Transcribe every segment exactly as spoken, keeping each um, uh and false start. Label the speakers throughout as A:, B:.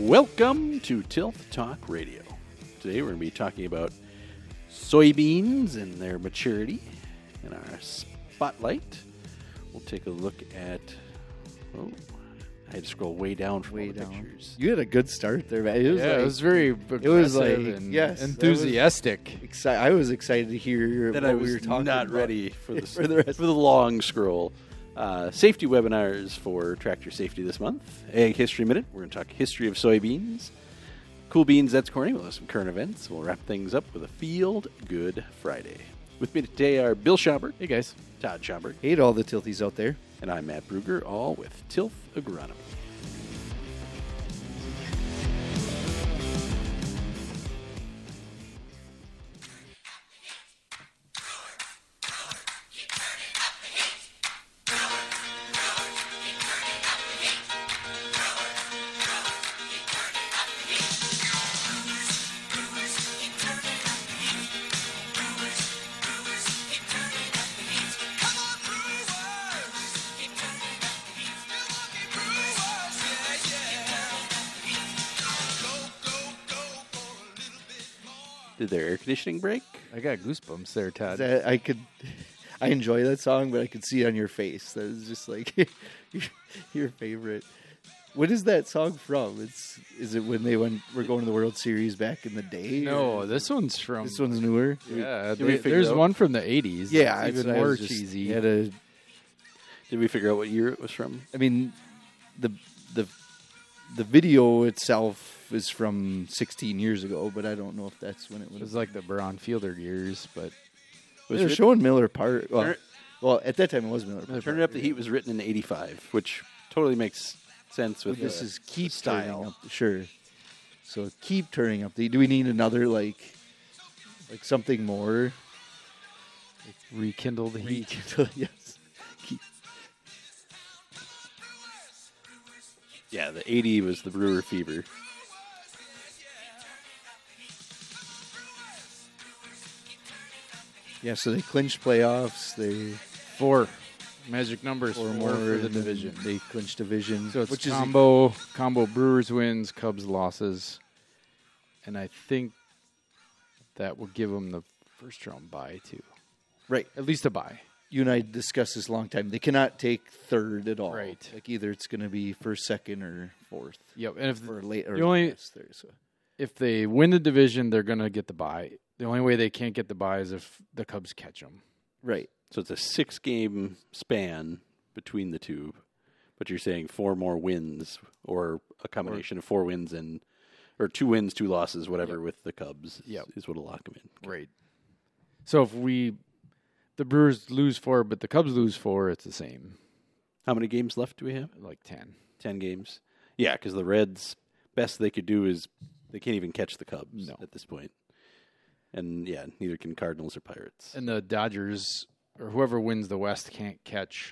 A: Welcome to Tilth Talk Radio. Today we're going to be talking about soybeans and their maturity in our spotlight. We'll take a look at, oh, I had to scroll way down for
B: way
A: all the
B: down.
A: pictures.
B: You had a good start there, man. It was
C: yeah,
B: like,
C: it was very
B: it was like
C: and
B: yes,
C: enthusiastic.
B: Exci- I was excited to hear
A: Then
B: what
A: I was
B: we were talking
A: not
B: about.
A: ready for the,
B: for the rest.
A: for the long scroll. Uh, safety webinars for tractor safety this month. Ag History Minute. We're going to talk history of soybeans. Cool Beans, that's Corny. We'll have some current events. We'll wrap things up with a Field Good Friday. With me today are Bill Schauberg.
C: Hey, guys.
A: Todd Schauberg.
B: Hey to all the tilties out there.
A: And I'm Matt Brugger, all with Tilth Agronomy. Did their air conditioning break?
C: I got goosebumps there, Todd.
B: That, I could, I enjoy that song, but I could see it on your face. That is just like your, your favorite. What is that song from? It's is it when they went were going to the World Series back in the day?
C: no,
B: or-
C: this one's from.
B: this one's newer.
C: Yeah,
A: Did we
C: they-
A: figure
C: there's
A: out-
C: one from the eighties.
B: Yeah,
C: it's
B: that's
C: even
B: what I
C: more
B: was just-
C: cheesy.
B: Had a,
A: Did we figure out what year it was from?
B: I mean, the the the video itself is from sixteen years ago, but I don't know if that's when it
C: It
B: was.
C: was like the Baron Fielder years, but
A: Was
B: They're
A: it-
B: showing Miller Park. Well,
A: Turn-
B: well, at that time it was Miller Park.
A: Turn It Up, the Heat was written in eighty-five, which totally makes sense with
B: But this
A: the
B: is keep
A: style.
B: turning up. Sure. So keep turning up. The, do we need another like, like something more?
C: rekindle the heat.
B: yes. Keep.
A: Yeah, the eighty was the Brewer Fever.
B: Yeah. So they clinched playoffs. They
C: Four magic numbers
B: or
C: four
B: more
C: for the
B: and then
C: division.
B: They clinched division.
C: So it's
B: which is
C: combo combo Brewers wins, Cubs losses, and I think that will give them the first round bye too.
B: right.
C: At least a bye.
B: You and I discussed this a long time. They cannot take third at all.
C: Right.
B: Like either it's going to be first, second, or fourth,
C: Yep. And if
B: or late, or
C: the only-
B: last third. So.
C: if they win the division, they're going to get the bye. The only way they can't get the bye is if the Cubs catch them.
B: Right.
A: So it's a six-game span between the two, but you're saying four more wins, or a combination of four wins and, or two wins, two losses, whatever,
C: Yep.
A: with the Cubs
C: Yep.
A: is what will lock them in.
C: Right. So if we, the Brewers lose four, but the Cubs lose four, it's the same,
A: How many games left do we have?
C: like ten.
A: Ten games. Yeah, because the Reds, best they could do is they can't even catch the Cubs
C: No.
A: at this point. And yeah, neither can Cardinals or Pirates.
C: And the Dodgers or whoever wins the West can't catch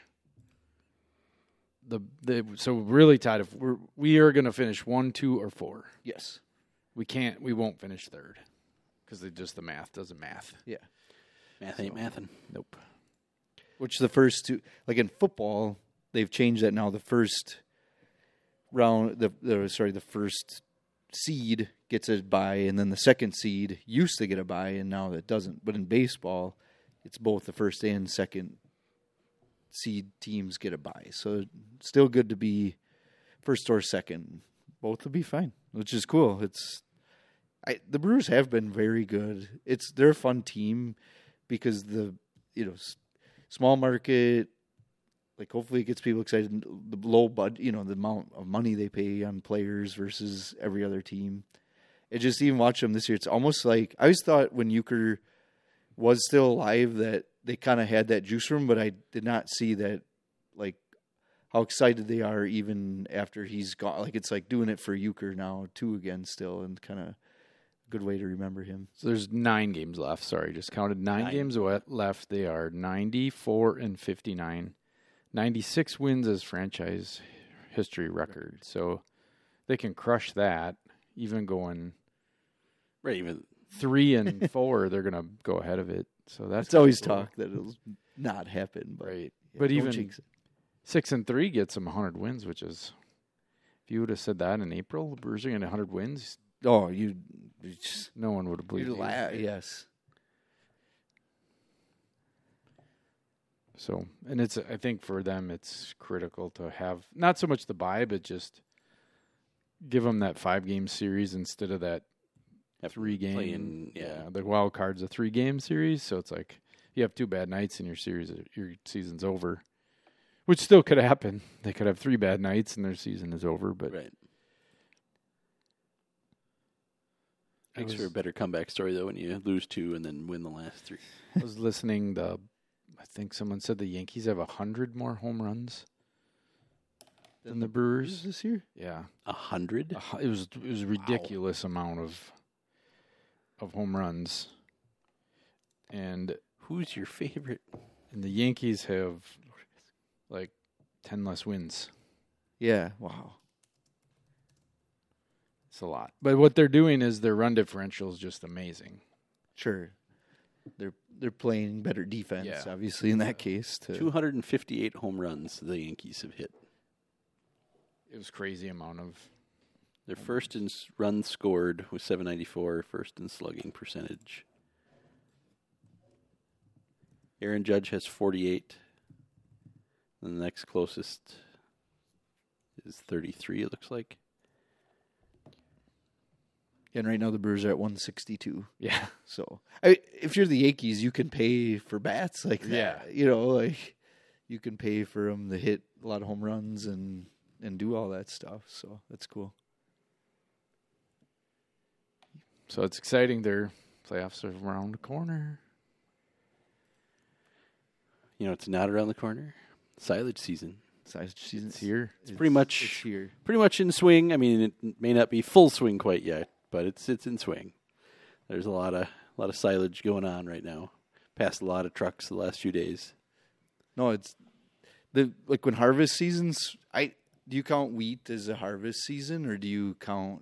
C: the the. So really tied. If we're we are going to finish one, two, or four,
B: Yes.
C: we can't. We won't finish third because just the math doesn't math.
B: Yeah.
A: Math ain't mathin'.
C: Nope.
B: Which the first two, like in football, they've changed that now. The first round, the, the sorry, the first seed gets a bye, and then the second seed used to get a bye, and now it doesn't. But in baseball, it's both the first and second seed teams get a bye. So still good to be first or second. Both will be fine, which is cool. It's I, the Brewers have been very good. It's they're a fun team because the you know s- small market, like hopefully it gets people excited. The low bud, you know, the amount of money they pay on players versus every other team. It just even watch them this year. It's almost like I always thought when Euchre was still alive that they kind of had that juice from, but I did not see that like how excited they are even after he's gone. Like it's like doing it for Euchre now too again still, and kind of good way to remember him.
C: So there's nine games left. Sorry, just counted nine,
A: Nine.
C: games we- left. They are ninety-four and fifty-nine. ninety-six wins as franchise history record. So they can crush that. Even going
A: Right, even
C: three and four, they're going to go ahead of it. So that's
B: It's always
C: cool.
B: talk that it'll not happen, but
C: Right.
B: yeah,
C: But
B: don't
C: even
B: jinx it.
C: six and three gets them one hundred wins, which is If you would have said that in April, the Brewers are going to one hundred wins,
B: Oh, you, you just
C: no one would have believed
B: you
C: you.
B: la- yes.
C: So, and it's, I think for them, it's critical to have not so much the bye, but just give them that five game series instead of that
A: Have to
C: three game.
A: play in- yeah.
C: The wild card's a three game series. So it's like you have two bad nights and your series, your season's over, which still could happen. They could have three bad nights and their season is over, but
A: Right.
C: I
A: Makes
C: was-
A: for a better comeback story though when you lose two and then win the last three.
C: I was listening the, I think someone said the Yankees have a hundred more home runs than the Brewers.
B: this year?
C: Yeah.
A: A hundred?
C: A hu- It was it was a ridiculous amount of of home runs, and
A: Who's your favorite?
C: and the Yankees have like ten less wins.
B: Yeah. Wow.
C: It's a lot, but what they're doing is their run differential is just amazing.
B: Sure. They're they're playing better defense,
C: Yeah.
B: obviously, in that case. To,
A: two hundred fifty-eight home runs the Yankees have hit.
C: It was crazy amount of
A: Their first in s- runs scored was seven ninety-four, first in slugging percentage. Aaron Judge has forty-eight. And the next closest is thirty-three, it looks like.
B: and right now the Brewers are at one sixty-two.
C: yeah.
B: So, I, if you're the Yankees, you can pay for bats like that.
C: Yeah.
B: You know, like you can pay for them to hit a lot of home runs and and do all that stuff. So that's cool.
C: So it's exciting. Their playoffs are around the corner.
A: You know, it's not around the corner. Silage season.
B: Size season
C: It's here.
A: It's pretty much
B: it's here.
A: pretty much in swing. I mean, it may not be full swing quite yet, but it's it's in swing. There's a lot of a lot of silage going on right now. Passed a lot of trucks the last few days.
B: No, it's the like when harvest seasons. I do you count wheat as a harvest season, or do you count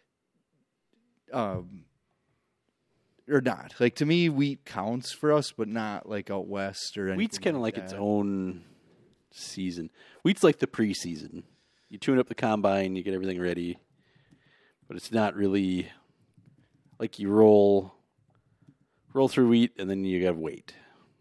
B: um or not? Like to me, wheat counts for us, but not like out west or anything.
A: Wheat's kind of like
B: that.
A: its own season. Wheat's like the preseason. You tune up the combine, you get everything ready, but it's not really like you roll roll through wheat and then you gotta wait.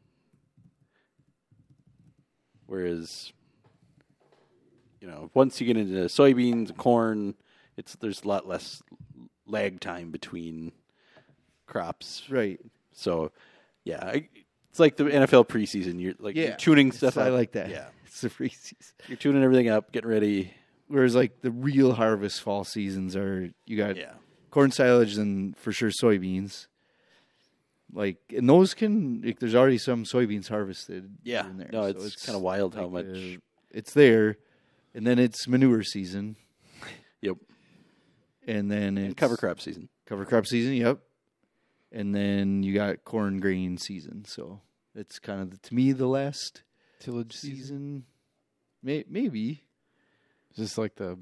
A: Whereas, you know, once you get into soybeans, corn, it's there's a lot less lag time between crops.
B: right.
A: So, yeah, I, it's like the N F L preseason. You're like
B: Yeah,
A: you're tuning
B: It's-
A: stuff.
B: I
A: up.
B: like that.
A: Yeah,
B: It's the preseason.
A: you're tuning everything up, getting ready.
B: Whereas like the real harvest fall seasons are you got
A: Yeah,
B: corn silage and for sure soybeans. Like and those can like, there's already some soybeans harvested.
A: yeah.
B: in there,
A: No,
B: so
A: it's, kind of wild how
B: like,
A: much.
B: uh, it's there, and then it's manure season,
A: Yep,
B: and then it's
A: and cover crop season.
B: cover crop season. Yep, and then you got corn grain season. So it's kind of the, to me the last
C: Tillage season.
B: season. May, maybe
C: Is this like the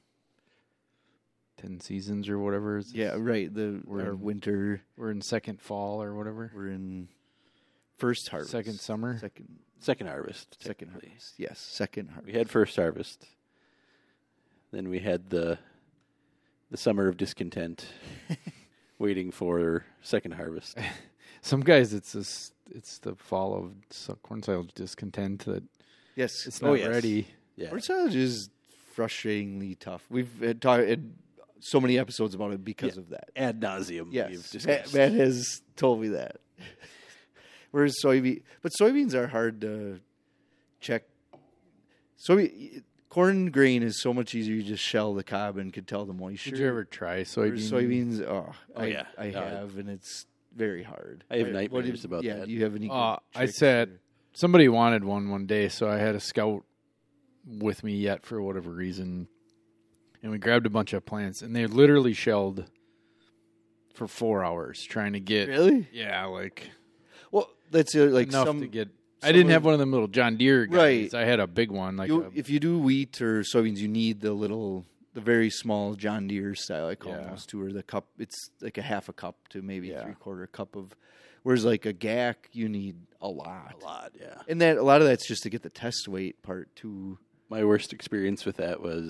C: ten seasons or whatever? Is
B: yeah,
C: this-
B: right. The
C: We're
B: our
C: in-
B: winter.
C: We're in second fall or whatever.
B: We're in first harvest.
C: Second summer.
B: Second
A: Second harvest.
B: second
A: technically.
B: harvest. Yes, second harvest.
A: We had first harvest. Then we had the the summer of discontent, waiting for second harvest.
C: Some guys, it's this, it's the fall of so- corn silage discontent that
B: Yes,
C: it's
A: Oh,
C: not
A: yes.
C: ready.
A: Yeah,
B: corn silage is frustratingly tough. We've had, talk, had so many episodes about it because
A: Yeah.
B: of that.
A: ad nauseum.
B: Yes,
A: we've
B: Matt,
A: discussed.
B: Matt has told me that. Whereas soybean, but soybeans are hard to check. Soybean corn grain is so much easier. You just shell the cob and could tell the moisture.
C: Did you ever try
B: Whereas
C: soybean?
B: soybeans? Oh,
A: Oh,
B: I,
A: yeah.
B: I
A: No,
B: have, and it's very hard.
A: I have
B: What
A: nightmares
B: did-
A: about
B: yeah,
A: that.
B: Do you have any? good
C: Uh, I
B: tricks
C: said
B: or-
C: somebody wanted one one day, so I had a scout with me yet for whatever reason, and we grabbed a bunch of plants, and they literally shelled for four hours trying to get
B: really?
C: yeah, like
B: Well, that's uh, like
C: enough
B: some
C: to get. I
B: some
C: didn't
B: of-
C: have one of them little John Deere guys.
B: Right.
C: I had a big one, like
B: you,
C: a,
B: if you do wheat or soybeans, you need the little, the very small John Deere style. I call
C: Yeah.
B: those two, or the cup. It's like a half a cup to maybe
C: Yeah.
B: three quarter cup of. Whereas like a G A C, you need a lot.
A: a lot. Yeah.
B: And that a lot of that's just to get the test weight part too.
A: My worst experience with that was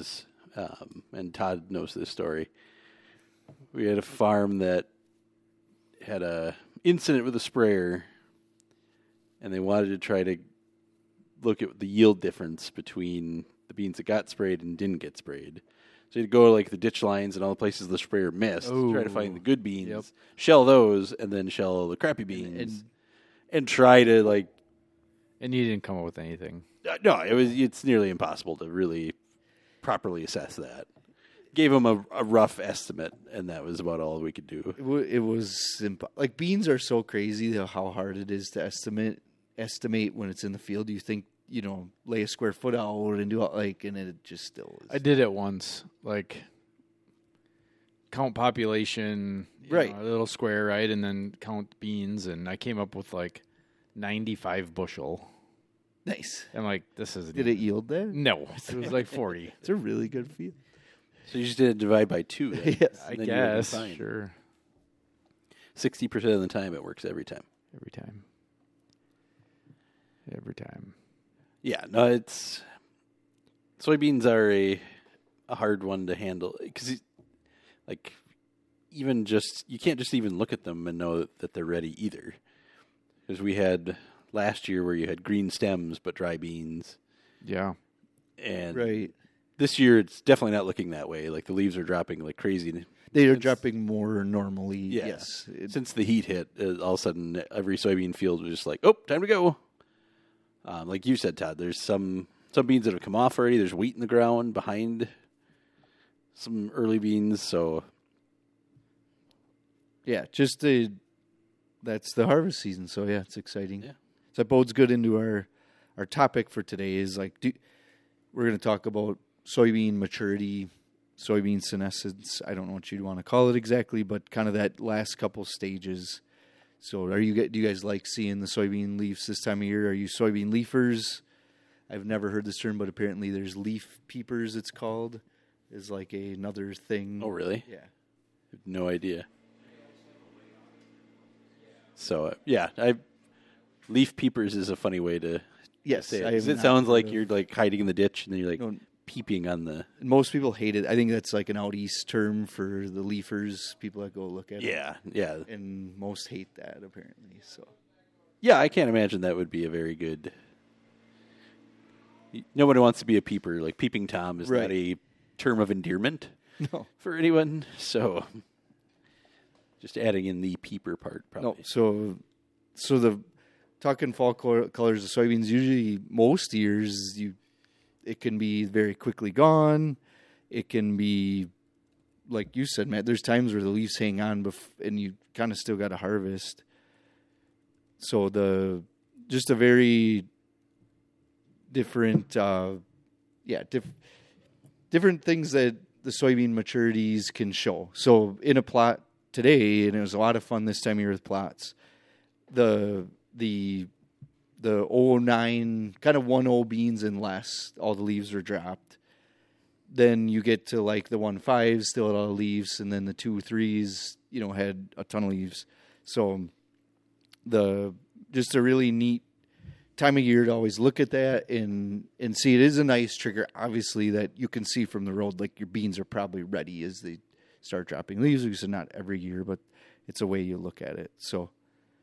A: um, and Todd knows this story. We had a farm that had a incident with a sprayer, and they wanted to try to look at the yield difference between the beans that got sprayed and didn't get sprayed. So you'd go to like the ditch lines and all the places the sprayer missed,
C: Ooh.
A: try to find the good beans,
C: Yep.
A: shell those, and then shell the crappy beans, and,
B: and-
A: and try to like.
C: And you didn't come up with anything.
A: Uh, no, it was. It's nearly impossible to really properly assess that. Gave them a, a rough estimate, and that was about all we could do.
B: It, w- it was imp- like beans are so crazy how hard it is to estimate estimate when it's in the field. You think, you know, lay a square foot out and do all, like, and it just still is.
C: I did it once, like count population, you
B: Right.
C: know, a little square, right, and then count beans, and I came up with like ninety-five bushel.
B: Nice.
C: I'm like, this is
B: Did it yield that?
C: No, it was like forty.
B: It's a really good field.
A: So you just did it divide by two. Then,
B: Yes.
C: I
A: and then you would be
C: guess,
A: fine.
C: sure,
A: Sixty percent of the time, it works every time.
C: every time, every time.
A: Yeah, no, it's soybeans are a a hard one to handle because, like, even just you can't just even look at them and know that, that they're ready either. Because we had last year where you had green stems but dry beans,
C: Yeah,
A: and
B: Right.
A: this year it's definitely not looking that way. Like the leaves are dropping like crazy.
B: They are
A: It's-
B: dropping more normally.
A: Yeah.
B: Yes. It-
A: Since the heat hit, uh, all of a sudden every soybean field was just like, "Oh, time to go." Um, like you said, Todd, there's some some beans that have come off already. There's wheat in the ground behind some early beans. So
B: yeah, just the that's the harvest season. So yeah, it's exciting.
A: Yeah.
B: So that bodes good into our our topic for today is like do, we're going to talk about soybean maturity, soybean senescence. I don't know what you'd want to call it exactly, but kind of that last couple stages. So are you do you guys like seeing the soybean leaves this time of year? Are you soybean leafers? I've never heard this term, but apparently there's leaf peepers. It's called is like a, another thing.
A: oh, really?
B: Yeah.
A: I have no idea. So uh, yeah, I leaf peepers is a funny way to
B: Yes,
A: say it.
B: I
A: 'Cause
B: have
A: it
B: not
A: sounds
B: heard
A: like
B: of-
A: you're like hiding in the ditch and then you're like
B: No.
A: peeping on the.
B: Most people hate it. I think that's like an out east term for the leafers. People that go look at it.
A: Yeah, yeah,
B: And most hate that apparently. So
A: yeah. I can't imagine that would be a very good. Nobody wants to be a peeper. Like peeping Tom is
B: Right.
A: not a term of endearment
B: no,
A: for anyone. So just adding in the peeper part, probably.
B: no. So so the talking fall col- colors of soybeans. Usually, most years you it can be very quickly gone. It can be like you said, Matt. There's times where the leaves hang on, bef- and you kind of still got to harvest. So the just a very different, uh, yeah, diff- different things that the soybean maturities can show. So in a plot today, and it was a lot of fun this time of year with plots. The the the oh nine kind of one oh beans and less, all the leaves are dropped. Then you get to like the one fives, still had all the leaves, and then the two threes, you know, had a ton of leaves. So the just a really neat time of year to always look at that and and see. It is a nice trigger, obviously, that you can see from the road, like your beans are probably ready as they start dropping leaves. Because not every year, but it's a way you look at it. So,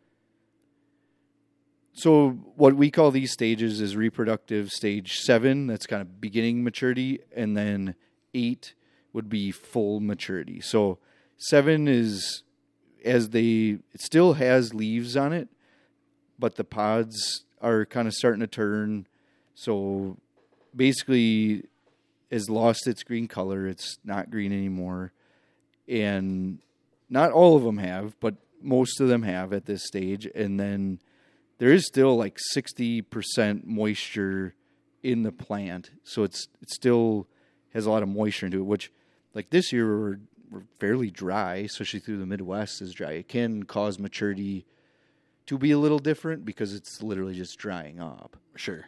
B: so what we call these stages is reproductive stage seven. That's kind of beginning maturity, and then eight would be full maturity. So seven is as they it still has leaves on it, but the pods are kind of starting to turn. So basically has lost its green color. It's not green anymore. And not all of them have, but most of them have at this stage. And then there is still like sixty percent moisture in the plant. So it's it still has a lot of moisture into it, which like this year we're, we're fairly dry, especially through the Midwest is dry. It can cause maturity to be a little different because it's literally just drying up.
A: Sure.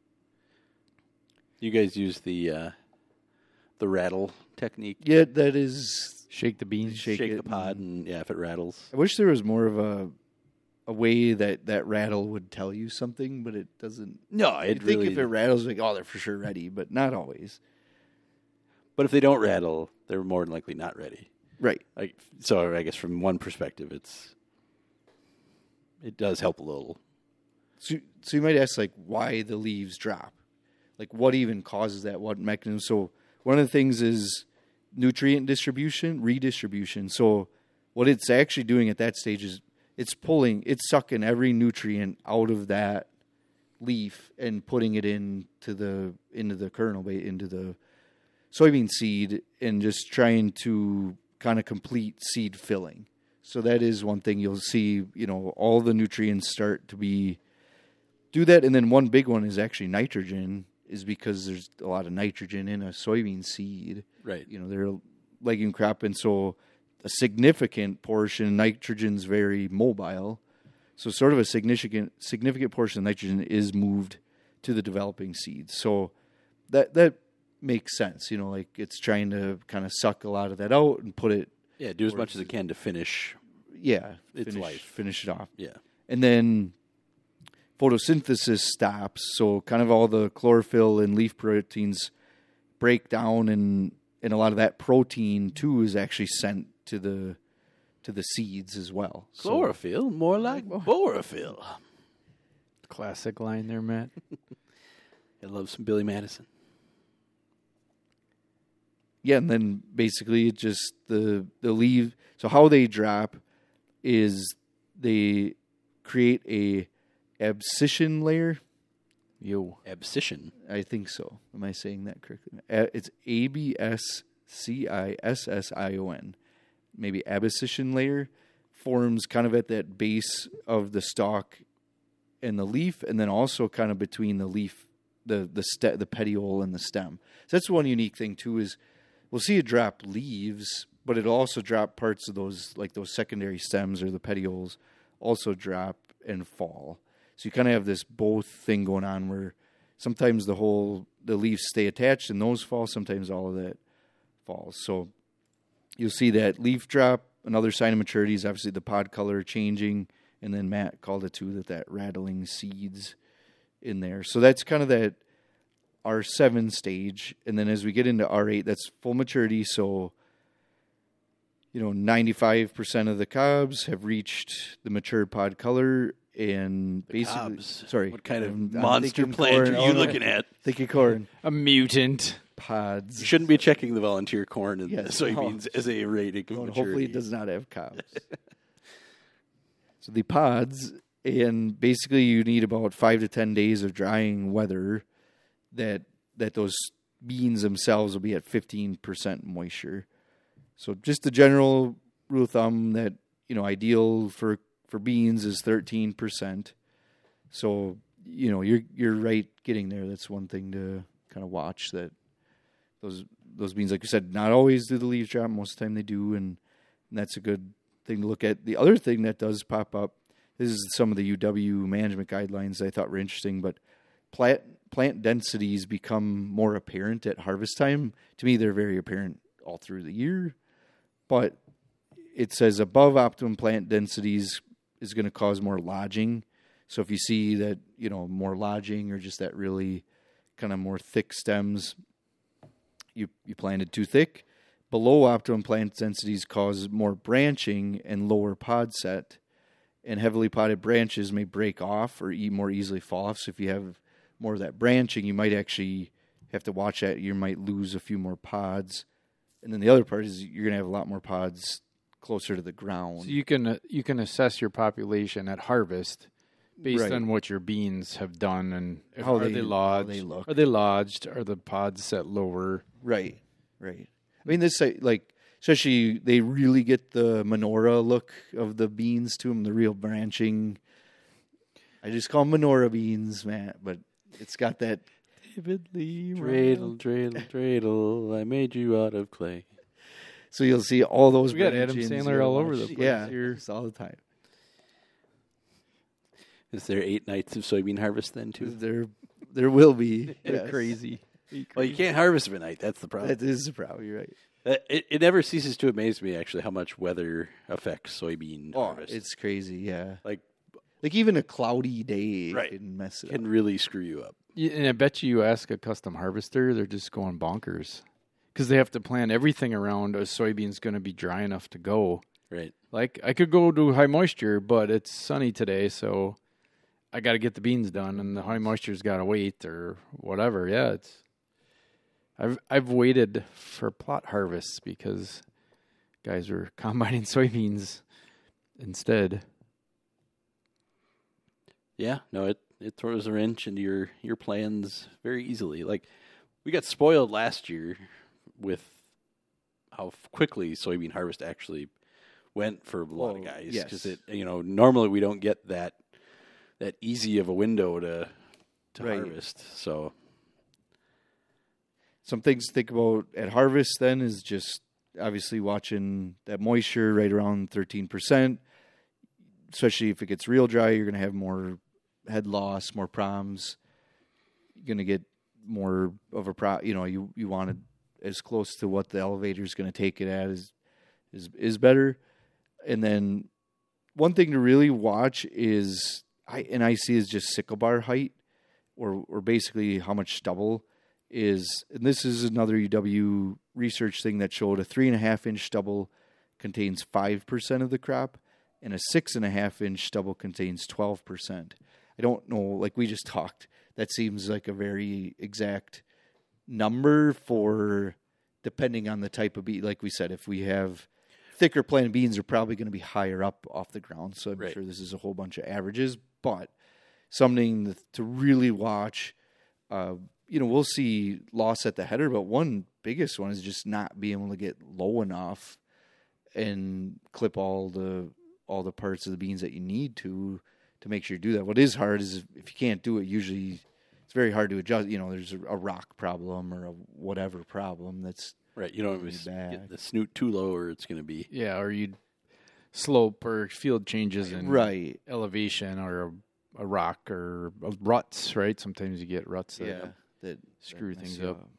A: You guys use the uh, the rattle technique.
B: Yeah, that is.
C: shake the beans.
B: Shake
A: Shake
B: it
A: the pod, and yeah, if it rattles.
B: I wish there was more of a a way that that rattle would tell you something, but it doesn't.
A: No,
B: I
A: it
B: think
A: really.
B: if it rattles, like oh, they're for sure ready, but not always.
A: But if they don't rattle, they're more than likely not ready.
B: Right.
A: Like, so I guess from one perspective, it's it does help a little.
B: So, so you might ask, like, why the leaves drop? Like, what even causes that? What mechanism? So one of the things is nutrient distribution, redistribution. So what it's actually doing at that stage is it's pulling, it's sucking every nutrient out of that leaf and putting it into the into the kernel, into the soybean seed, and just trying to kind of complete seed filling. So that is one thing you'll see, you know, all the nutrients start to be, do that. And then one big one is actually nitrogen, is because there's a lot of nitrogen in a soybean seed.
A: Right.
B: You know, they're a legume crop, and so a significant portion, nitrogen's very mobile. So sort of a significant significant portion of nitrogen is moved to the developing seeds. So that that makes sense. You know, like it's trying to kind of suck a lot of that out and put it.
A: Yeah, do as much as it can to finish.
B: Yeah,
A: its
B: finish,
A: life.
B: Finish it off.
A: Yeah.
B: And then photosynthesis stops. So kind of all the chlorophyll and leaf proteins break down, and, and a lot of that protein too is actually sent to the to the seeds as well.
A: Chlorophyll, so, more like borophyll.
C: Classic line there, Matt.
A: I love some Billy Madison.
B: Yeah, and then basically it just the the leaf. So how they drop is they create a abscission layer.
C: Yo,
A: abscission.
B: I think so. Am I saying that correctly? It's A B S C I S S I O N. Maybe abscission layer forms kind of at that base of the stalk and the leaf, and then also kind of between the leaf, the the ste- the petiole and the stem. So that's one unique thing too, is we'll see it drop leaves, but it'll also drop parts of those, like those secondary stems or the petioles, also drop and fall. So you kind of have this both thing going on, where sometimes the whole the leaves stay attached and those fall, sometimes all of that falls. So you'll see that leaf drop. Another sign of maturity is obviously the pod color changing, and then Matt called it too that that rattling seeds in there. So that's kind of that R seven stage, and then as we get into R eight, that's full maturity. So you know, ninety-five percent of the cobs have reached the mature pod color, and
A: The
B: basically,
A: cobs.
B: sorry,
A: What kind of
B: I'm- I'm
A: monster
B: thinking
A: plant
B: corn.
A: are
B: Oh,
A: you
B: no.
A: looking at?
B: Thinking corn
C: a mutant.
B: pods.
A: You shouldn't be checking the volunteer corn and
B: Yes.
A: soybeans as a rating of
B: Well,
A: maturity.
B: hopefully, it does not have cobs. So the pods, and basically, you need about five to ten days of drying weather that that those beans themselves will be at fifteen percent moisture. So just the general rule of thumb that, you know, ideal for, for beans is thirteen percent. So, you know, you're you're right getting there. That's one thing to kind of watch, that those those beans, like you said, not always do the leaves drop. Most of the time they do, and, and that's a good thing to look at. The other thing that does pop up, this is some of the U W management guidelines I thought were interesting, but plant plant densities become more apparent at harvest time. To me, they're very apparent all through the year, but it says above optimum plant densities is going to cause more lodging. So if you see that, you know, more lodging or just that really kind of more thick stems, you you planted too thick. Below optimum plant densities cause more branching and lower pod set, and heavily podded branches may break off or e- more easily fall off. So if you have more of that branching, you might actually have to watch that. You might lose a few more pods. And then the other part is you're going to have a lot more pods closer to the ground.
C: So you can uh, you can assess your population at harvest based
B: Right.
C: on what your beans have done, and if,
B: How
C: are
B: they-
C: they,
B: how
C: lodged?
B: they look.
C: Are they lodged? Are the pods set lower?
B: Right, right. I mean, this, like, especially they really get the menorah look of the beans to them, the real branching. I just call them menorah beans, Matt, but it's got that.
C: Vividly
A: Dreidel, dreidel, dreidel, I made you out of clay.
B: So you'll see all those.
C: We got Adam
B: branchings,
C: Sandler
B: you'll
C: all over
B: watch-
C: the place
B: Yeah,
C: here.
B: it's all the time.
A: Is there eight nights of soybean harvest then, too?
B: There, there will be.
C: They're
B: yes.
C: crazy.
A: Well, you can't harvest them at night. That's the problem.
B: That is the problem. You're right.
A: Uh, It, it never ceases to amaze me, actually, how much weather affects soybean
B: Oh,
A: harvest.
B: it's crazy. Yeah,
A: like
B: like even a cloudy day
A: Right.
B: can mess it
A: can
B: up.
A: really screw you up.
C: Yeah, and I bet you, you ask a custom harvester, they're just going bonkers. because they have to plan everything around a soybean's going to be dry enough to go.
A: Right.
C: Like, I could go to high moisture, but it's sunny today, so I got to get the beans done, and the high moisture's got to wait or whatever. Yeah, it's. I've I've waited for plot harvests because guys were combining soybeans instead.
A: Yeah, no, it, it throws a wrench into your, your plans very easily. Like, we got spoiled last year with how quickly soybean harvest actually went for a lot
B: Oh,
A: of guys.
B: yes.
A: Because it, you know, normally we don't get that that easy of a window to to
B: Right.
A: harvest. So
B: Some things to think about at harvest then is just obviously watching that moisture right around thirteen percent. Especially if it gets real dry, you're going to have more head loss, more problems. You're going to get more of a pro. You know, you you want it as close to what the elevator is going to take it at is is is better. And then one thing to really watch is I and I see is just sickle bar height, or or basically how much stubble is. And this is another U W research thing that showed a three and a half inch stubble contains five percent of the crop, and a six and a half inch stubble contains twelve percent. I don't know, like we just talked, that seems like a very exact number for depending on the type of bean. Like we said, if we have thicker planted beans, are probably going to be higher up off the ground. So I'm
A: Right.
B: sure this is a whole bunch of averages, but something to really watch. Uh, you know, we'll see loss at the header, but one biggest one is just not being able to get low enough and clip all the all the parts of the beans that you need to to make sure you do that. What is hard is if, if you can't do it, usually it's very hard to adjust. You know, there's a, a rock problem or a whatever problem that's
A: right, you don't
B: Really
A: always
B: bad.
A: get the snoot too low, or it's going to be
C: Yeah, or you'd slope or field changes in
B: right.
C: elevation or a, a rock or a ruts, right? Sometimes you get ruts that
B: Yeah, that
C: screw
B: that mess
C: things
B: you
C: up.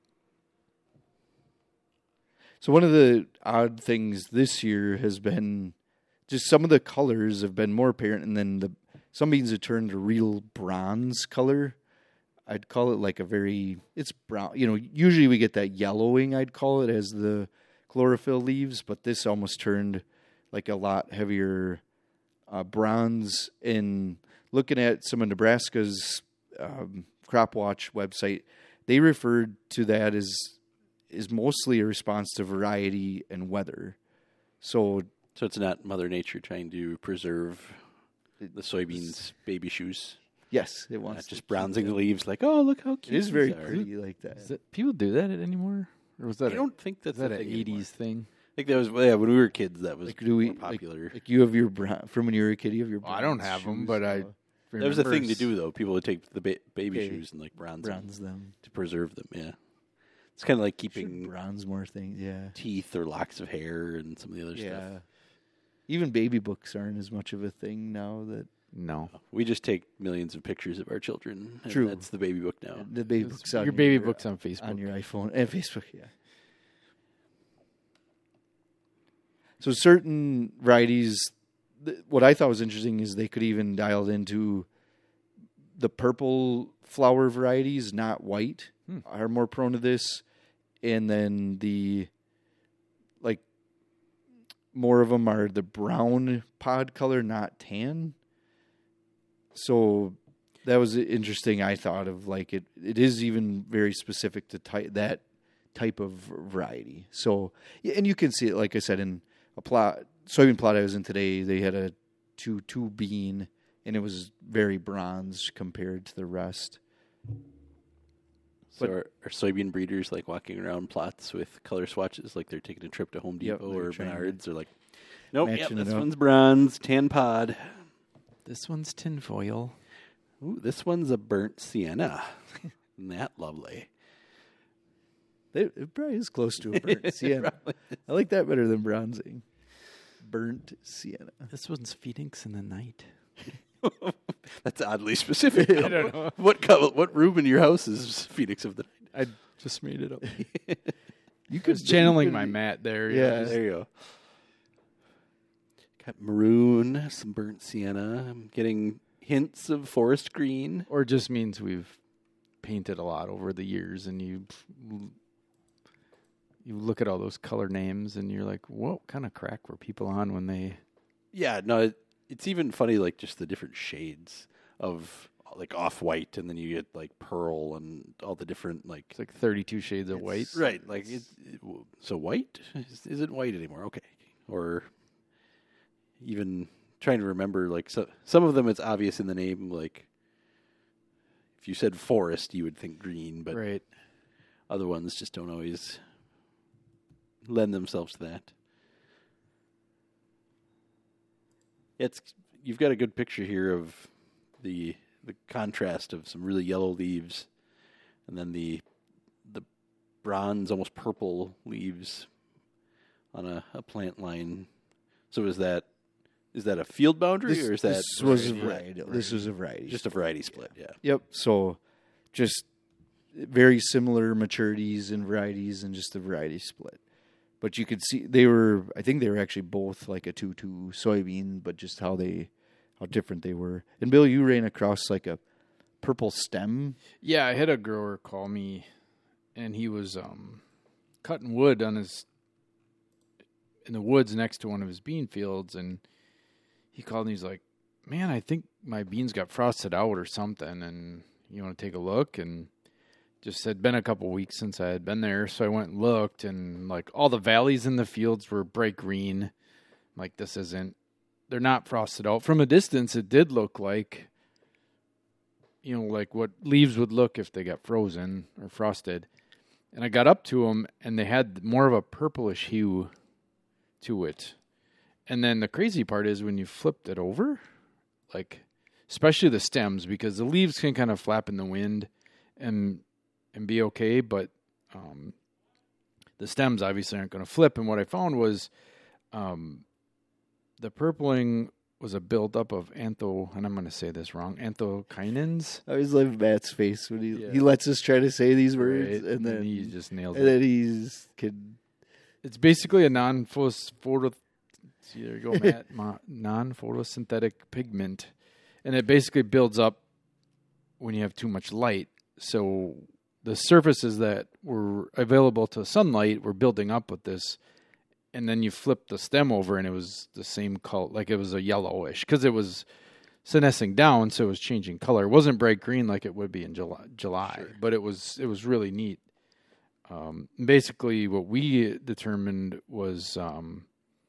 B: So one of the odd things this year has been just some of the colors have been more apparent, and then the some beans have turned a real bronze color. I'd call it like a very it's brown. You know, usually we get that yellowing. I'd call it as the chlorophyll leaves, but this almost turned like a lot heavier uh, bronze. In looking at some of Nebraska's um, Crop Watch website, they referred to that as is mostly a response to variety and weather. So
A: so it's not Mother Nature trying to preserve the soybeans baby shoes.
B: yes, it
A: Not
B: wants
A: just
B: to
A: bronzing
B: keep
A: the leaves like, oh, look how
B: It
A: cute
B: is very
A: these are.
B: pretty like that.
C: Is that, people do that anymore? Or was that
A: I
C: a,
A: don't think
C: is
A: that's
C: that
A: a
C: an
A: thing anymore.
C: eighties thing?
A: I think that was yeah when we were kids. That was
B: Like, do we
A: more popular.
B: Like, like you have your brown, from when you were a kid, you have your.
C: Well, I don't
B: bronze
C: have 'em,
B: shoes,
C: but I-
B: uh,
A: that was a thing to
C: Remembers-
A: do though. People would take the ba- baby
B: Okay.
A: shoes and like bronze, them
B: bronze them.
A: to preserve them. Yeah, it's kind of like
B: Should
A: keeping
B: bronze more things. Yeah,
A: teeth or locks of hair and some of the other
B: yeah.
A: stuff.
B: Even baby books aren't as much of a thing now. That
C: No.
A: We just take millions of pictures of our children. And
B: True.
A: That's the baby book now.
B: the baby
C: It's-
B: books on
C: your baby
B: your,
C: book's on Facebook.
B: on your iPhone and Facebook. Yeah. So certain varieties, th- what I thought was interesting is they could even dial it into the purple flower varieties, not white,
C: Hmm.
B: are more prone to this, and then the like more of them are the brown pod color, not tan. So that was interesting. I thought of like it. It is even very specific to ty- that type of variety. So yeah, and you can see it. Like I said, in a plot soybean plot I was in today, they had a two two bean, and it was very bronze compared to the rest.
A: So
B: But-
A: are, are soybean breeders like walking around plots with color swatches, like they're taking a trip to Home
B: Yep,
A: Depot
B: they're
A: or
B: trying to
A: Menards, or like, nope, yep,
B: matching it
A: this
B: up.
A: one's bronze, tan pod.
C: This one's tinfoil.
A: Ooh, this one's a burnt sienna. Isn't that lovely?
B: It, it probably is close to a burnt sienna. I like that better than bronzing. Burnt sienna.
C: This one's Phoenix in the night.
A: That's oddly specific.
C: I don't know.
A: What co- what room in your house is Phoenix of the Night?
C: I just made it up.
B: You
C: I was channeling my Matt there. you know,
B: Yeah.
C: just-
A: There you go. Got maroon, some burnt sienna. I'm getting hints of forest green.
C: Or just means we've painted a lot over the years and you you look at all those color names and you're like, what kind of crack were people on when they?
A: Yeah, no, it, it's even funny, like just the different shades of like off white, and then you get like pearl and all the different like
C: It's like thirty-two shades of white.
A: right. Like it, it, so white is, isn't white anymore. Okay, or even trying to remember like so, some of them. It's obvious in the name. Like if you said forest, you would think green, but
C: Right.
A: other ones just don't always lend themselves to that. It's you've got a good picture here of the the contrast of some really yellow leaves, and then the the bronze, almost purple leaves on a, a plant line. So is that is that a field boundary,
B: This,
A: or is that
B: this was a
A: variety?
B: variety. This was a variety.
A: Just a variety split? Yeah.
B: Yep. So just very similar maturities and varieties and just a variety split. But you could see they were, I think they were actually both like a two two soybean, but just how they, how different they were. And Bill, you ran across like a purple stem.
C: Yeah, I had a grower call me, and he was um, cutting wood on his in the woods next to one of his bean fields, and he called and he's like, "Man, I think my beans got frosted out or something, and you want to take a look?" And just had been a couple weeks since I had been there, so I went and looked, and like all the valleys in the fields were bright green. I'm like, this isn't, they're not frosted out. From a distance, it did look like, you know, like what leaves would look if they got frozen or frosted. And I got up to them, and they had more of a purplish hue to it. And then the crazy part is when you flipped it over, like, especially the stems, because the leaves can kind of flap in the wind and and be okay, but um, the stems obviously aren't going to flip. And what I found was um, the purpling was a buildup of antho, and I'm going to say this wrong, anthocyanins.
B: I always love Matt's face when he
C: Yeah.
B: he lets us try to say these words,
C: Right,
B: and then
C: and he just nailed
B: and
C: it.
B: then he's can.
C: It's basically a non-photo. See, there you go, Matt. Ma- non-photosynthetic pigment, and it basically builds up when you have too much light. So the surfaces that were available to sunlight were building up with this, and then you flip the stem over, and it was the same color, like it was a yellowish, because it was senescing down, so it was changing color. It wasn't bright green like it would be in July, July,
A: Sure.
C: but it was it was really neat. Um, basically, what we determined was um,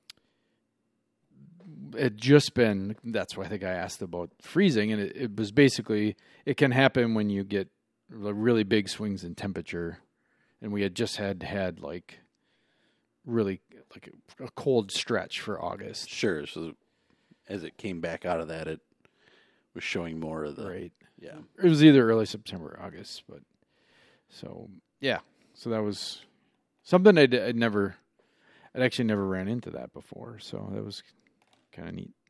C: it had just been. That's why I think I asked about freezing, and it, it was basically it can happen when you get really big swings in temperature, and we had just had had like really like a, a cold stretch for August.
A: Sure. So as it came back out of that, it was showing more of the
C: Right.
A: yeah.
C: It was either early September or August, but so yeah. So that was something I'd, I'd never, I'd actually never ran into that before. So that was kind of neat.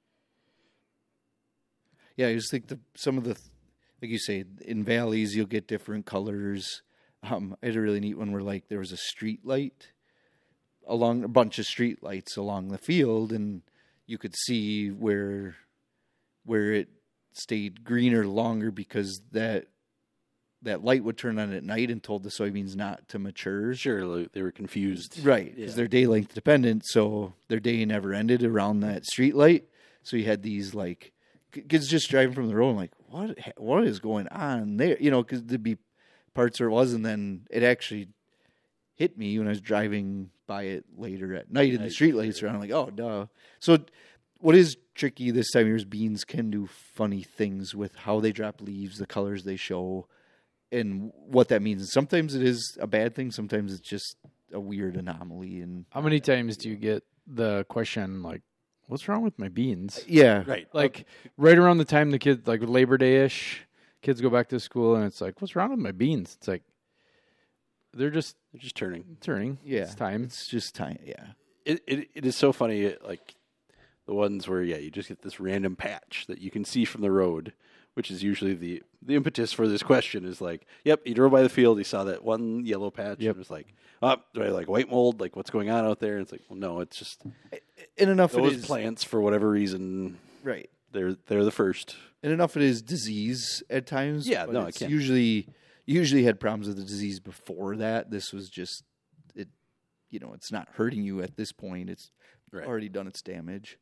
B: Yeah, I just think the some of the, like you say, in valleys you'll get different colors. Um, I had a really neat one where like there was a street light along a bunch of street lights along the field, and you could see where where it stayed greener longer because that that light would turn on at night and told the soybeans not to mature.
A: Sure, like, they were confused.
B: Right, because
A: Yeah.
B: they're day length dependent, so their day never ended around that street light. So you had these like kids just driving from the road, and like, what what is going on there? You know, because there'd be parts where it was, and then it actually hit me when I was driving by it later at night, and the
A: Night,
B: street lights are on. I'm like, oh, duh. So what is tricky this time of year is beans can do funny things with how they drop leaves, the colors they show, and what that means. And sometimes it is a bad thing. Sometimes it's just a weird anomaly. And
C: How many times do you get the question like, "What's wrong with my beans?"
B: yeah,
A: Right.
C: Like right around the time the kids, like Labor Day ish, kids go back to school, and it's like, "What's wrong with my beans?" It's like they're just
A: They're just turning.
C: turning.
B: yeah,
C: It's time.
B: It's just time. Yeah,
A: It, it it is so funny, it, like the ones where yeah, you just get this random patch that you can see from the road, which is usually the the impetus for this question is like, yep, you drove by the field, you saw that one yellow patch,
C: Yep.
A: and it was like, oh, do I like white mold? Like, what's going on out there? And it's like, well, no, it's just
B: and enough it
A: those
B: is
A: plants for whatever reason
B: right.
A: they're they're the first.
B: And enough it is disease at times.
A: Yeah,
B: but
A: no, I
B: it's
A: can't.
B: usually usually had problems with the disease before that. This was just it you know, it's not hurting you at this point. It's
A: Right.
B: already done its damage.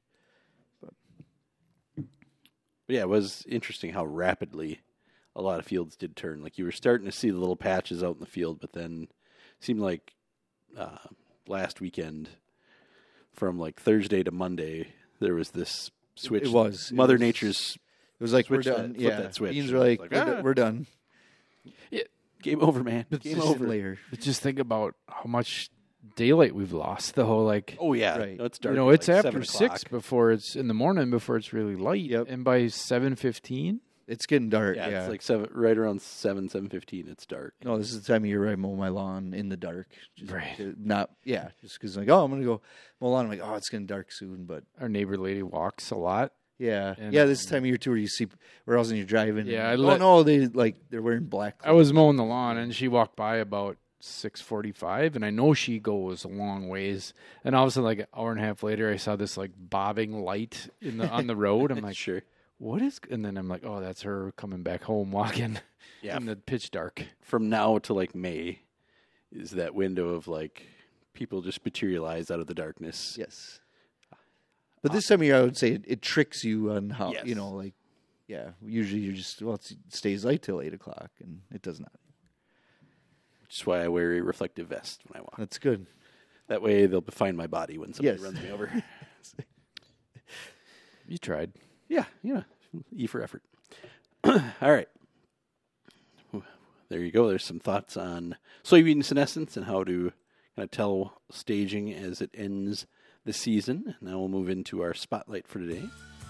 A: But yeah, it was interesting how rapidly a lot of fields did turn. Like you were starting to see the little patches out in the field, but then it seemed like uh, last weekend, from like Thursday to Monday, there was this switch.
B: It was. It
A: Mother
B: was-
A: Nature's
B: It was like,
A: Switch
B: we're
A: that-
B: done.
A: flip
B: yeah.
A: that switch.
B: Beans
A: And
B: were
A: it's
B: like,
A: like,
B: we're,
A: ah.
B: we're done.
A: game over, man.
C: But
A: Game
C: just
A: over.
B: Later.
C: But just think about how much daylight we've lost. The whole like,
A: Oh yeah,
B: Right.
A: no, it's dark.
C: you know,
A: at,
C: it's
A: like,
C: after
A: seven
C: six
A: o'clock.
C: before it's in the morning before it's really light.
B: Yep.
C: And by seven fifteen,
B: It's getting dark.
A: Yeah,
B: Yeah.
A: it's like seven, right around seven, seven fifteen. It's dark.
B: No, this is the time of year I mow my lawn in the dark. Just
C: Right.
B: to not, yeah, just because like, oh, I'm gonna go mow lawn. I'm like, oh, it's getting dark soon, but
C: our neighbor lady walks a lot.
B: yeah,
C: And,
B: yeah. This is the time of year too, where you see where else when you're driving.
C: Yeah,
B: and,
C: I
B: oh
C: let-
B: no, they like they're wearing black.
C: I was mowing the lawn and she walked by about six forty-five, and I know she goes a long ways. And all of a sudden, like an hour and a half later, I saw this like bobbing light in the on the road. I'm like,
A: Sure.
C: what is? And then I'm like, oh, that's her coming back home walking
A: Yeah.
C: in the pitch dark.
A: From now to like May is that window of like people just materialize out of the darkness.
B: Yes. But this time of year, I would say it, it tricks you on how
A: Yes.
B: you know, like, yeah. Usually, you're just well, it's, it stays light till eight o'clock, and it does not.
A: Which is why I wear a reflective vest when I walk.
B: That's good.
A: That way they'll find my body when somebody
B: Yes.
A: runs me over.
C: You tried.
A: Yeah, yeah. E for effort. All right. There you go. There's some thoughts on soybean senescence and how to kind of tell staging as it ends the season. Now we'll move into our spotlight for today.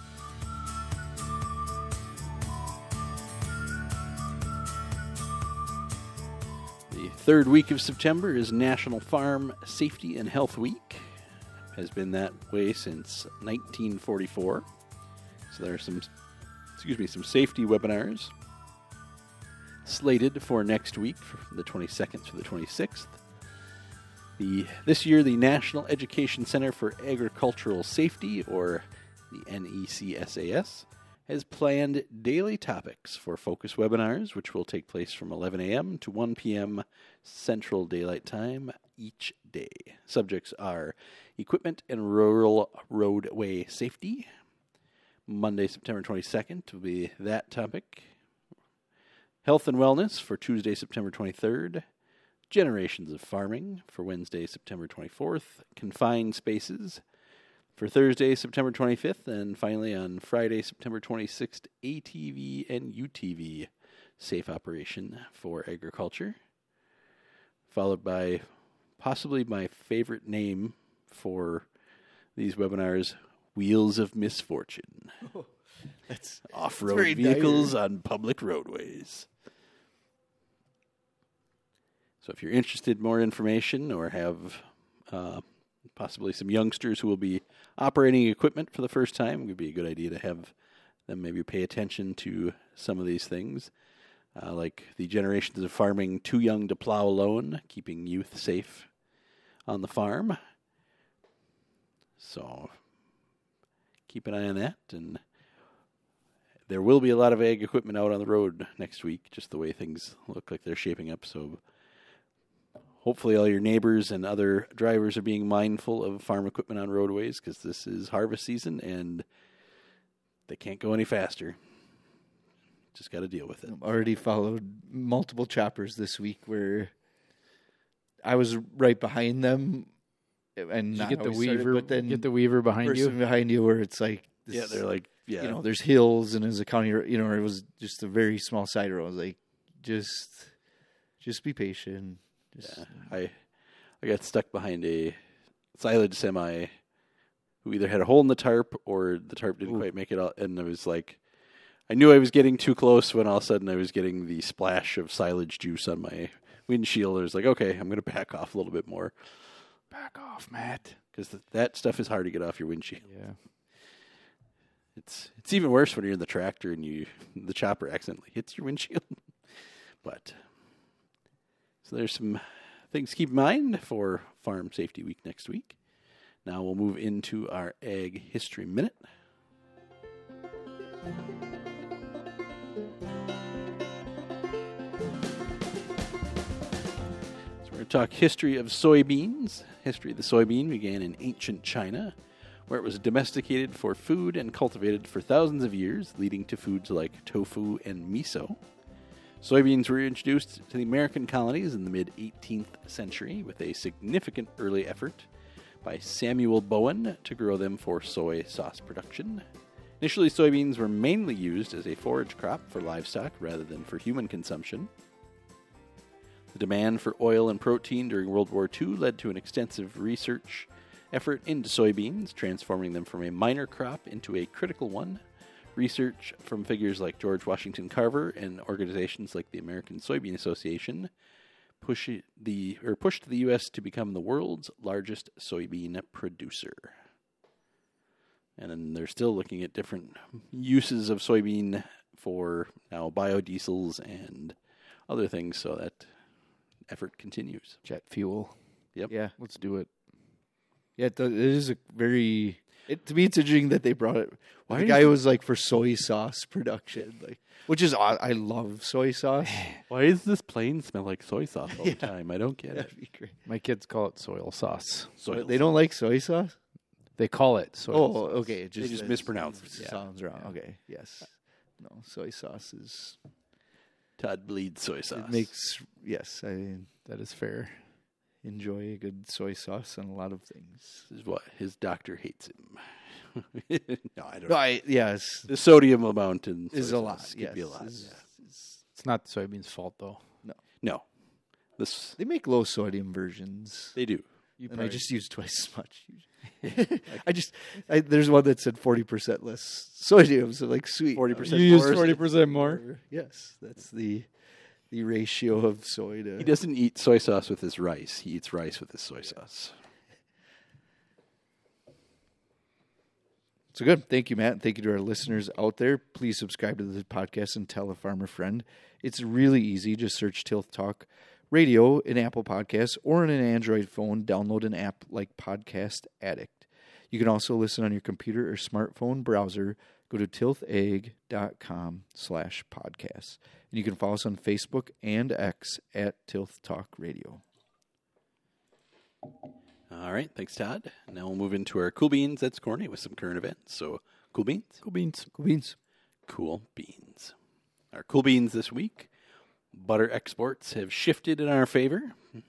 A: The third week of September is National Farm Safety and Health Week. Has been that way since nineteen forty-four. So there are some, excuse me, some safety webinars slated for next week, from the twenty-second to the twenty-sixth. The this year, the National Education Center for Agricultural Safety, or the N E C S A S, has planned daily topics for focus webinars, which will take place from eleven a.m. to one p.m. Central Daylight Time each day. Subjects are equipment and rural roadway safety. Monday, September twenty-second will be that topic. Health and wellness for Tuesday, September twenty-third. Generations of farming for Wednesday, September twenty-fourth. Confined spaces for Thursday, September twenty-fifth. And finally on Friday, September twenty-sixth, A T V and U T V safe operation for agriculture. Followed by possibly my favorite name for these webinars, Wheels of Misfortune.
B: That's
A: Off-road
B: very
A: vehicles
B: dire.
A: on public roadways. So if you're interested in more information or have uh, possibly some youngsters who will be operating equipment for the first time, it would be a good idea to have them maybe pay attention to some of these things, uh, like the generations of farming too young to plow alone, keeping youth safe on the farm. So keep an eye on that, and there will be a lot of ag equipment out on the road next week, just the way things look like they're shaping up. So hopefully all your neighbors and other drivers are being mindful of farm equipment on roadways, because this is harvest season and they can't go any faster. Just got to deal with it.
B: I've already followed multiple choppers this week where I was right behind them, and
C: Did you
B: not
C: get the
B: always started,
C: weaver?
B: but then
C: Get the weaver behind
B: person
C: you.
B: behind you, where it's like, this,
A: Yeah, they're like, yeah,
B: you know, there's hills and there's a county, you know, or it was just a very small side road. I was like, just, just be patient. Just,
A: yeah. I, I got stuck behind a silage semi who either had a hole in the tarp or the tarp didn't
B: Ooh.
A: quite make it out. And I was like, I knew I was getting too close when all of a sudden I was getting the splash of silage juice on my windshield. I was like, okay, I'm going to back off a little bit more,
C: Back off, Matt.
A: because th- that stuff is hard to get off your windshield.
C: Yeah.
A: It's it's even worse when you're in the tractor and you the chopper accidentally hits your windshield. But so there's some things to keep in mind for Farm Safety Week next week. Now we'll move into our Ag History Minute. So we're going to talk history of soybeans history of the soybean began in ancient China, where it was domesticated for food and cultivated for thousands of years, leading to foods like tofu and miso. Soybeans were introduced to the American colonies in the mid-eighteenth century with a significant early effort by Samuel Bowen to grow them for soy sauce production. Initially, soybeans were mainly used as a forage crop for livestock rather than for human consumption. The demand for oil and protein during World War Two led to an extensive research effort into soybeans, transforming them from a minor crop into a critical one. Research from figures like George Washington Carver and organizations like the American Soybean Association push the or pushed the U S to become the world's largest soybean producer. And then they're still looking at different uses of soybean for now biodiesels and other things, so that effort continues.
C: Jet fuel.
A: Yep.
B: Yeah.
C: Let's do it.
B: Yeah, it, does- it is a very. It, to me, it's interesting that they brought it.
A: Why
B: the
A: is
B: guy
A: it-
B: was like for soy sauce production, like, which is odd. I love soy sauce.
A: Why does this plane smell like soy sauce all
B: Yeah.
A: the time? I don't get it.
B: That'd be great.
C: My kids call it soil sauce.
A: Soil
B: They don't like soy sauce.
C: They call it soil
B: Oh,
C: sauce.
B: okay. It just,
A: just
B: it
A: mispronounce it.
B: s- Sounds wrong. Okay. Yes. No, soy sauce is.
A: Todd bleeds soy sauce.
B: It makes yes. I
C: That is fair.
B: enjoy a good soy sauce on a lot of things.
A: This is what his doctor hates him. no, I don't.
B: No,
A: know.
B: I yes
A: The sodium amount in soy
B: is a
A: sauce
B: lot.
A: could
B: Yes,
A: be a lot.
B: is-
A: yeah.
B: is-
C: It's not the soybeans' fault, though.
A: No, this
B: they make low sodium versions.
A: they do.
C: You
B: and I just use twice as much. I just I, there's one that said forty percent less sodium, so like sweet.
A: forty percent
C: you use
A: more.
C: forty percent more.
B: Yes, that's the the ratio of soy to.
A: He doesn't eat soy sauce with his rice. He eats rice with his soy sauce.
B: So good. Thank you, Matt. And thank you to our listeners out there. Please subscribe to the podcast and tell a farmer friend. It's really easy. Just search Tilth Talk Radio in Apple Podcasts or in an Android phone. Download an app like Podcast Addict. You can also listen on your computer or smartphone browser. Go to tilthag.com slash podcasts. And you can follow us on Facebook and X at Tilth Talk Radio.
A: All right, thanks, Todd. Now we'll move into our cool beans. That's corny with some current events. So, cool beans.
C: Cool beans.
B: Cool beans.
A: Cool beans. Our cool beans this week. Butter exports have shifted in our favor.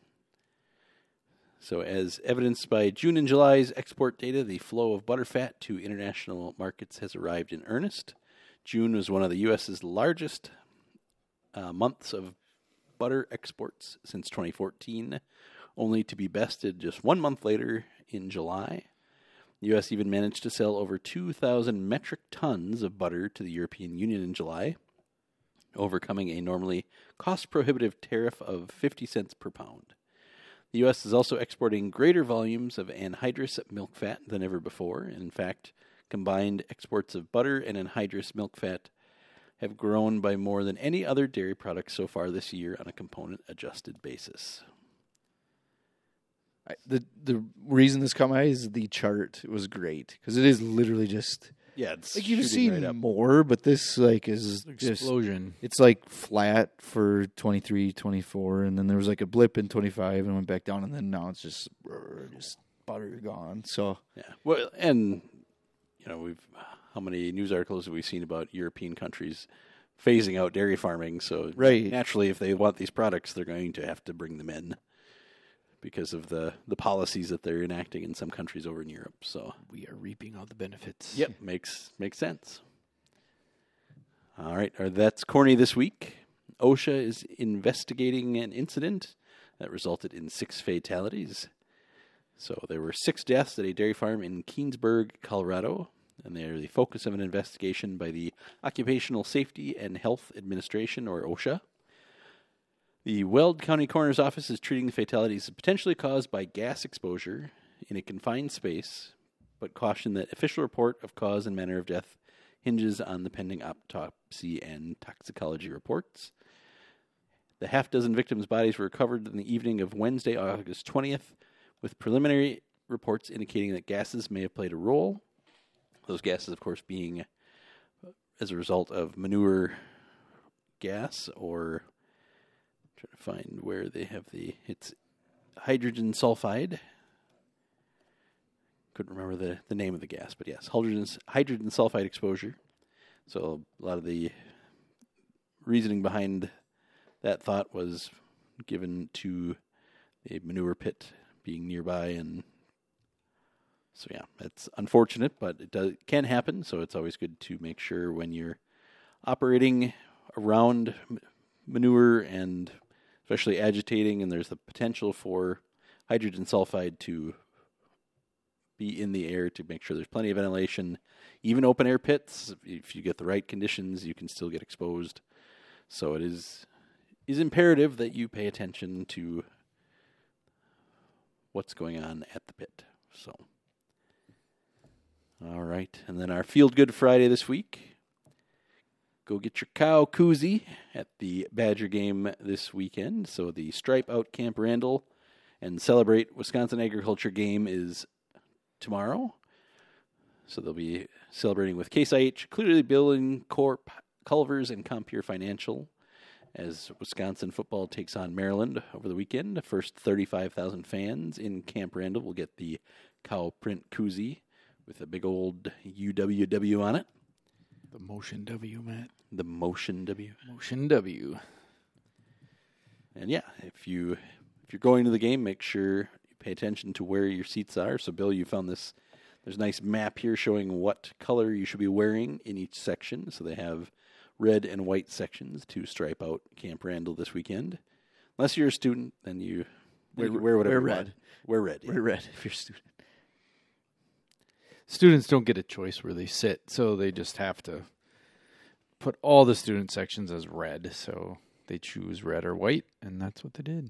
A: So, as evidenced by June and July's export data, the flow of butterfat to international markets has arrived in earnest. June was one of the U S's largest uh, months of butter exports since twenty fourteen, only to be bested just one month later in July. The U S even managed to sell over two thousand metric tons of butter to the European Union in July, overcoming a normally cost-prohibitive tariff of fifty cents per pound. The U S is also exporting greater volumes of anhydrous milk fat than ever before. In fact, combined exports of butter and anhydrous milk fat have grown by more than any other dairy product so far this year on a component-adjusted basis.
B: I, the the reason this caught my eye is the chart was great because it is literally just
A: Yeah, it's
B: like you've
A: shooting
B: seen
A: right up.
B: more, but this like is just
C: Explosion.
B: it's like flat for twenty-three, twenty-four, and then there was like a blip in twenty-five and went back down, and then now it's just brr, just butter gone. So
A: Yeah. Well, and you know, we've how many news articles have we seen about European countries phasing out dairy farming? So
B: Right.
A: naturally, if they want these products, they're going to have to bring them in because of the the policies that they're enacting in some countries over in Europe. So
C: We are reaping all the benefits.
A: yep, makes makes sense. All right, or that's corny this week. OSHA is investigating an incident that resulted in six fatalities. So there were six deaths at a dairy farm in Keensburg, Colorado, and they are the focus of an investigation by the Occupational Safety and Health Administration, or OSHA. The Weld County Coroner's Office is treating the fatalities as potentially caused by gas exposure in a confined space, but cautioned that official report of cause and manner of death hinges on the pending autopsy and toxicology reports. The half dozen victims' bodies were recovered in the evening of Wednesday, August twentieth, with preliminary reports indicating that gases may have played a role. Those gases, of course, being as a result of manure gas, or I'm trying to find where they have the, it's hydrogen sulfide, couldn't remember the, the name of the gas, but yes, hydrogen, hydrogen sulfide exposure. So a lot of the reasoning behind that thought was given to a manure pit being nearby, and so yeah, it's unfortunate, but it does can happen. So it's always good to make sure when you're operating around manure and especially agitating, and there's the potential for hydrogen sulfide to be in the air, to make sure there's plenty of ventilation. Even open air pits, if you get the right conditions, you can still get exposed. So it is is imperative that you pay attention to what's going on at the pit. So, all right. And then our Field Good Friday this week. Go get your cow koozie at the Badger game this weekend. So the Stripe Out Camp Randall and Celebrate Wisconsin Agriculture game is tomorrow. So they'll be celebrating with Case I H, Clearly Building Corp, Culvers, and Compeer Financial as Wisconsin football takes on Maryland over the weekend. The first thirty-five thousand fans in Camp Randall will get the cow print koozie with a big old U W W on it.
C: The Motion W, Matt.
A: The Motion W.
C: Motion W.
A: And yeah, if you if you're going to the game, make sure you pay attention to where your seats are. So Bill, you found this. There's a nice map here showing what color you should be wearing in each section. So they have red and white sections to stripe out Camp Randall this weekend. Unless you're a student, then you wear, wear whatever
B: wear
A: you
B: red.
A: want. Wear red. Yeah.
B: Wear red if you're a student.
C: Students don't get a choice where they sit, so they just have to put all the student sections as red. So they choose red or white, and that's what they did.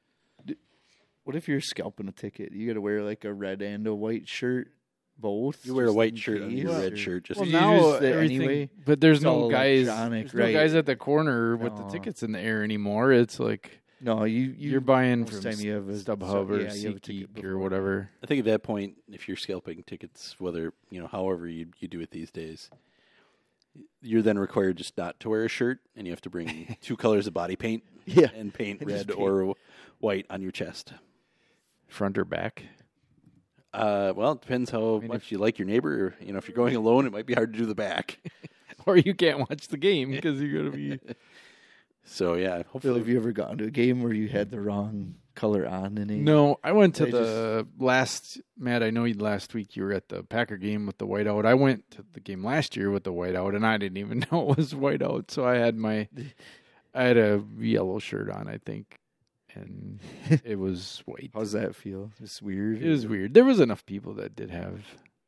B: What if you're scalping a ticket? You got to wear like a red and a white shirt, both.
A: You wear a
B: just
A: white
B: in
A: shirt under your
B: case,
A: red
B: or-
A: shirt. Just
C: Well,
B: you
C: now
B: use the
C: everything,
B: anyway?
C: but there's
B: It's
C: no
B: all
C: guys.
B: electronic,
C: There's no
B: right.
C: guys at the corner with the
B: No.
C: tickets in the air anymore. It's like
B: No, you, you
C: you're buying
B: most
C: from
B: time you have a
C: StubHub
B: so-
C: or
B: yeah, you have a ticket
C: SeatGeek or
B: before.
C: whatever.
A: I think at that point, if you're scalping tickets, whether, you know, however you you do it these days, you're then required just not to wear a shirt, and you have to bring two colors of body paint
B: Yeah.
A: and paint
B: And just
A: red
B: paint.
A: or white on your chest.
C: Front or back?
A: Uh, well, it depends how
C: mean,
A: much you like your neighbor. Or, you know, if you're going alone, it might be hard to do the back.
C: Or you can't watch the game because you're going to be...
A: So, yeah,
B: Phil,
A: hopefully.
B: have you ever gone to a game where you had the wrong color on in a
C: No, I went to
B: I
C: the last... Matt, I know you last week you were at the Packer game with the whiteout. I went to the game last year with the whiteout, and I didn't even know it was whiteout. So I had my... I had a yellow shirt on, I think, and it was white.
B: How's that feel? It's weird.
C: It was weird. There was enough people that did have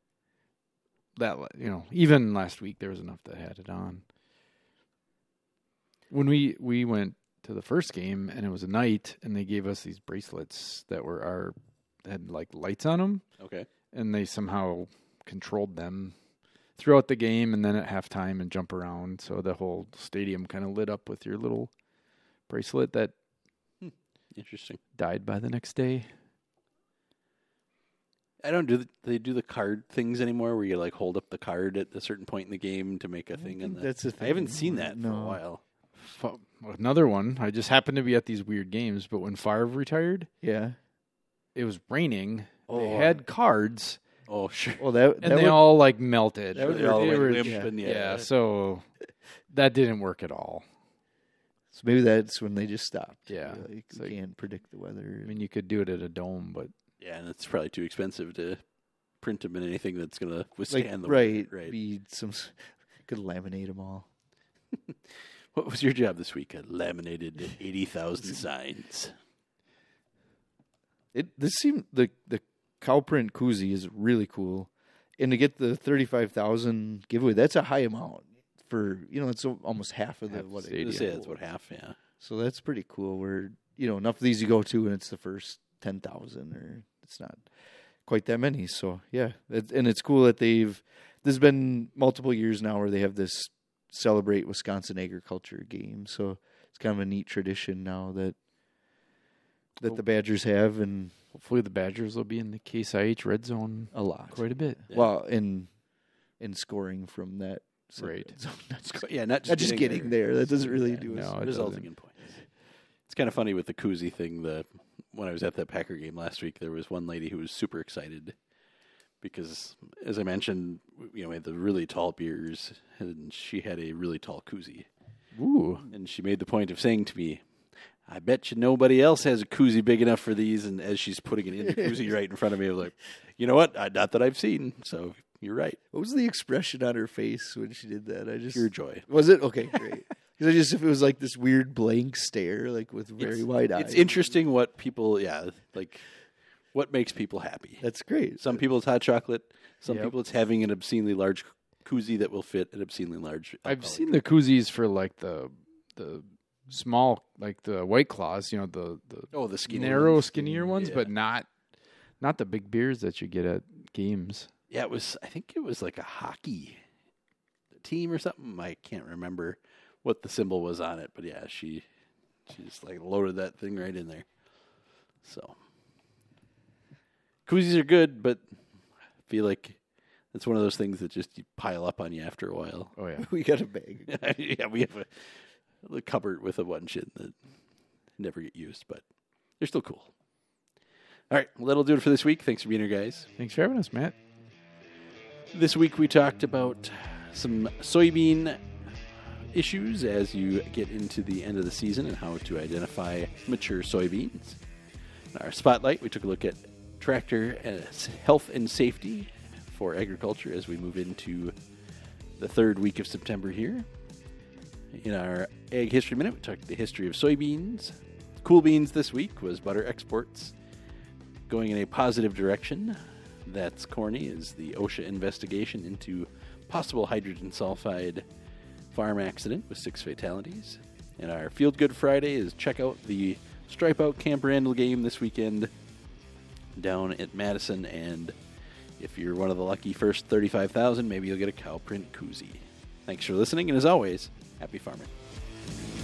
C: that, you know, even last week there was enough that had it on. When we, we went to the first game and it was a night and they gave us these bracelets that were our, had like lights on them,
A: Okay.
C: and they somehow controlled them throughout the game and then at halftime and jump around. So the whole stadium kind of lit up with your little bracelet that
A: Interesting.
C: died by the next day.
A: I don't do the, they do the card things anymore where you like hold up the card at a certain point in the game to make a
B: I don't
A: thing. In
B: think
A: the,
B: that's a thing
A: I haven't seen
B: anymore.
A: that for a
B: No.
A: while.
C: Fu- Another one. I just happened to be at these weird games, but when Favre retired,
B: Yeah.
C: it was raining. They
A: Oh.
C: had cards,
A: Oh, sure.
B: Well, that
C: and
B: that
C: they
B: would,
C: all like melted.
B: that would
A: They all
C: They
A: went
C: were-
A: limp
B: yeah.
A: and
C: yeah,
A: yeah.
C: so that didn't work at all.
B: so maybe that's when they just stopped.
C: Yeah.
B: Like,
C: It's
B: you
C: like-
B: can't predict the weather.
C: I mean, you could do it at a dome, but
A: Yeah, and it's probably too expensive to print them in anything that's going to
B: like
A: withstand the
B: right,
A: weather, right?
B: be some s- could laminate them all.
A: What was your job this week? I laminated eighty thousand signs.
B: It this seemed the the cow print koozie is really cool, and to get the thirty five thousand giveaway, that's a high amount for you know it's almost half of the
C: Half
B: what
C: the
B: it
A: I
C: stadium.
A: was gonna say that's what half, yeah.
B: So that's pretty cool. Where you know enough of these you go to, and it's the first ten thousand, or it's not quite that many. So yeah, it, and it's cool that they've. There's been multiple years now where they have this celebrate Wisconsin agriculture game. So it's kind of a neat tradition now that that
C: Cool.
B: the Badgers have, and
C: hopefully the Badgers will be in the Case I H red zone
B: a lot.
C: quite a bit.
A: Yeah.
B: Well, in in scoring from that, said
C: Right.
B: red zone. Not, sc-
A: Yeah, not just,
B: not just getting there. That doesn't really
A: Yeah,
B: do us.
C: no, it
A: resulting
C: doesn't.
A: in points. It's kind of funny with the koozie thing. The when I was at that Packer game last week, there was one lady who was super excited because, as I mentioned, you know, we had the really tall beers, and she had a really tall koozie.
C: Ooh.
A: And she made the point of saying to me, I bet you nobody else has a koozie big enough for these. And as she's putting it in the koozie right in front of me, I was like, you know what? I, not that I've seen. So you're right.
B: What was the expression on her face when she did that? I just
A: Pure joy.
B: Was it okay? Great. Because I just if it was like this weird blank stare, like with very
A: It's,
B: wide eyes.
A: it's interesting what people, yeah, like what makes people happy.
B: That's great.
A: Some people it's hot chocolate. Some
C: Yep.
A: people it's having an obscenely large koozie that will fit an obscenely large.
C: I've
A: alcoholic
C: seen the koozies for like the the small, like the White Claws, you know, the, the
A: Oh, the skinny
C: narrow,
A: ones.
C: skinnier ones,
A: Yeah.
C: but not not the big beers that you get at games.
A: Yeah, it was. I think it was like a hockey team or something. I can't remember what the symbol was on it, but yeah, she she just like loaded that thing right in there. So koozies are good, but I feel like it's one of those things that just pile up on you after a while.
C: Oh yeah.
B: We got a bag.
A: Yeah, we have a, a cupboard with a bunch in that never get used, but they're still cool. All right, well, that'll do it for this week. Thanks for being here, guys.
C: Thanks for having us, Matt.
A: This week we talked about some soybean issues as you get into the end of the season and how to identify mature soybeans. In our spotlight, we took a look at tractor uh, health and safety for agriculture as we move into the third week of September here. In our Ag History Minute, we talked the history of soybeans. Cool beans this week was butter exports going in a positive direction. That's Corny is the OSHA investigation into possible hydrogen sulfide farm accident with six fatalities. And our Field Good Friday is check out the Stripe Out Camp Randall game this weekend down at Madison. And if you're one of the lucky first thirty-five thousand, maybe you'll get a cow print koozie. Thanks for listening, and as always, happy farming.